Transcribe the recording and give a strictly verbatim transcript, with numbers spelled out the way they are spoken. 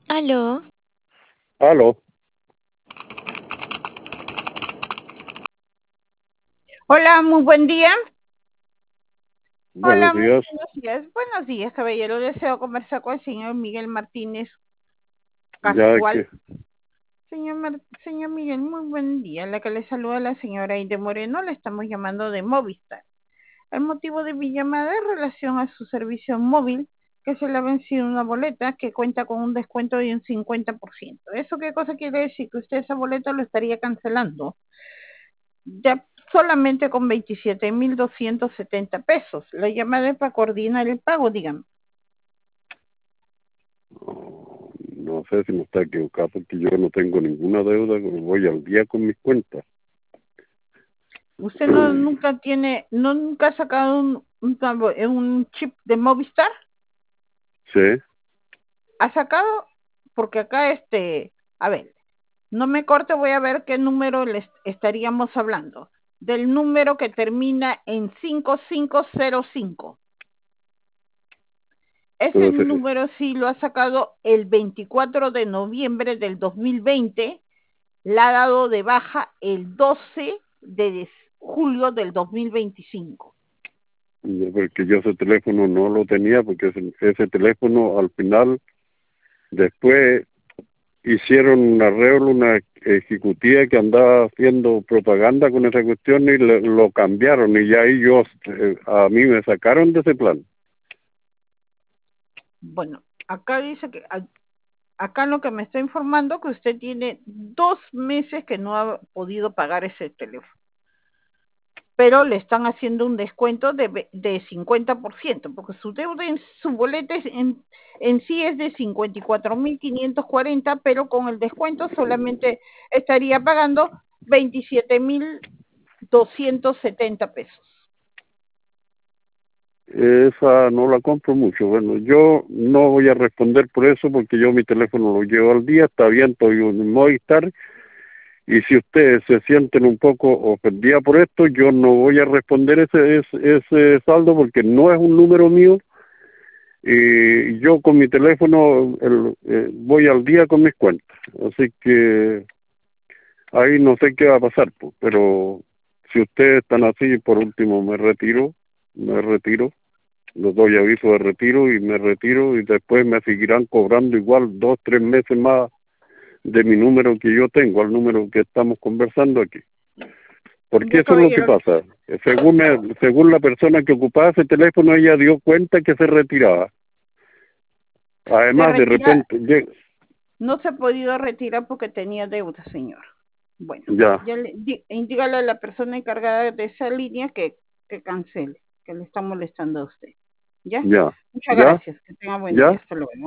Aló, Aló, Hola, muy buen día. buenos Hola, muy días. buenos días. Buenos días, caballero. Deseo conversar con el señor Miguel Martínez Ya Casual. que, Señor, Mar- señor Miguel, muy buen día. La que le saluda la señora Aide Moreno, le estamos llamando de Movistar. El motivo de mi llamada es en relación a su servicio móvil, que se le ha vencido una boleta que cuenta con un descuento de un cincuenta por ciento. ¿Eso qué cosa quiere decir? Que usted esa boleta lo estaría cancelando ya solamente con veintisiete mil doscientos setenta pesos. La llamada es para coordinar el pago, dígame. oh, no sé si me está equivocado porque yo no tengo ninguna deuda, voy al día con mis cuentas. ¿Usted no nunca tiene, no nunca ha sacado un, un, un chip de Movistar? Sí, ¿Ha sacado? Porque acá este, a ver, no me corte, voy a ver qué número les estaríamos hablando. Del número que termina en cinco cinco cero cinco. Ese pero se- número sí lo ha sacado el veinticuatro de noviembre del dos mil veinte, la ha dado de baja el doce de julio del dos mil veinticinco. porque yo ese teléfono no lo tenía porque ese, ese teléfono al final, después hicieron un arreglo, una ejecutiva que andaba haciendo propaganda con esa cuestión y le- lo cambiaron y ya ahí yo, eh, a mí me sacaron de ese plan. Bueno, acá dice que, acá lo que me está informando que usted tiene dos meses que no ha podido pagar ese teléfono, pero le están haciendo un descuento de, de cincuenta por ciento, porque su deuda en su boleta en, en sí es de cincuenta y cuatro mil quinientos cuarenta, pero con el descuento solamente estaría pagando veintisiete mil doscientos setenta pesos. Esa no la compro mucho. Bueno, yo no voy a responder por eso porque yo mi teléfono lo llevo al día, está bien, estoy en Movistar y si ustedes se sienten un poco ofendidos por esto, yo no voy a responder ese, ese, ese saldo porque no es un número mío y yo con mi teléfono el, eh, voy al día con mis cuentas. Así que ahí no sé qué va a pasar, pues, pero si ustedes están así, por último me retiro, me retiro. Les doy aviso de retiro y me retiro y después me seguirán cobrando igual dos, tres meses más de mi número que yo tengo, al número que estamos conversando aquí. Porque Ya, eso es lo que caballero, pasa. Según, el- según la persona que ocupaba ese teléfono, ella dio cuenta que se retiraba. se Además, de retira, repente, llega- no se ha podido retirar porque tenía deuda, señor. Bueno, ya, ya le, di, indígale a la persona encargada de esa línea que, que cancele, que le está molestando a usted. ¿Ya? ya, Muchas ya, gracias. Que tenga buen día. ya. Hasta luego.